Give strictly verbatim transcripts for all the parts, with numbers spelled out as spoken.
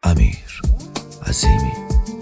امیر عظیمی.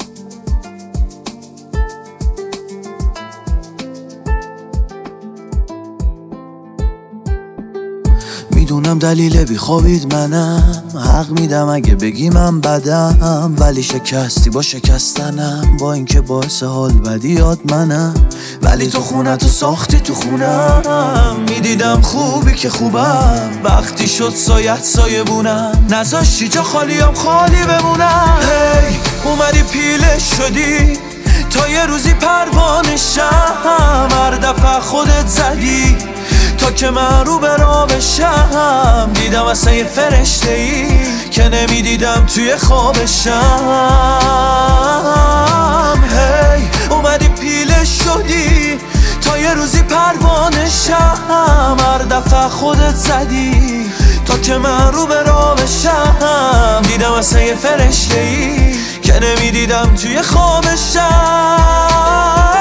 میدونم دلیل بیخوابید منم، حق میدم اگه بگی من بدم، ولی شکستی با شکستنم، با اینکه باعث حال بدیات منم. ولی تو خونه تو ساختی تو خونم، میدیدم خوبی که خوبم، وقتی شد سایت سایه بونم، نذاشتی جا خالیم خالی بمونم. هی اومدی پیله شدی تا یه روزی پروانه شم، هر دفعه خودت زدی تا که من رو به راه بشم. دیدم اصلا یه فرشته ای که نمیدیدم توی خوابشم. هی اومدی پیله شدی تا یه روزی پروانه شم، هر دفعه خودت زدی تا که من رو به راه بشم. دیدم اصلا یه فرشته ای که نمیدیدم توی خوابشم.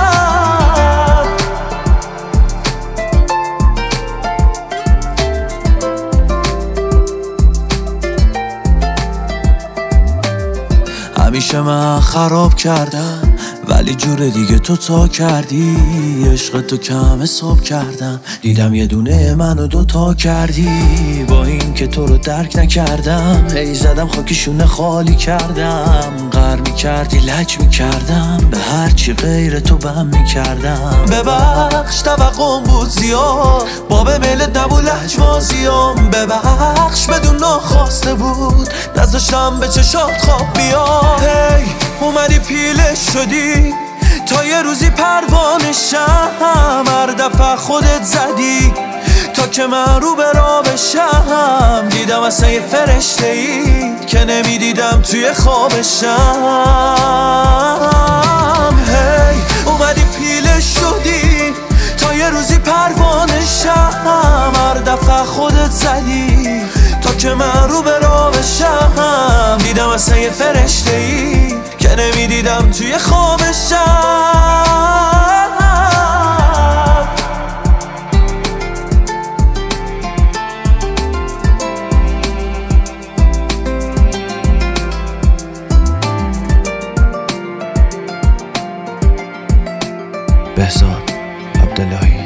همیشه من خراب کردم ولی جور دیگه تو تا کردی، عشق تو کم حساب کردم، دیدم یه دونه منو دوتا کردی. با این که تو رو درک نکردم، هی زدم خاکشونه خالی کردم، غر میکردی لج میکردم، به هرچی غیر تو بم میکردم. ببخش توقعم بود زیاد، باب میلت نبود لجوازیام، ببخش بدون ناخواسته بود، نذاشتم به چشات خواب بیاد. هی اومدی پیله شدی تا یه روزی پروانه شم، هر دفعه خودت زدی تا که من رو به راه بشم. دیدم اصلا یه فرشته ای که نمیدیدم توی خوابشم. هی اومدی پیله شدی تا یه روزی پروانه شم، هر دفعه خودت زدی تا که من رو به راه بشم. دیدم اصلا یه فرشته ای که نمیدیدم توی خوابشم. بهزاد عبداللهی.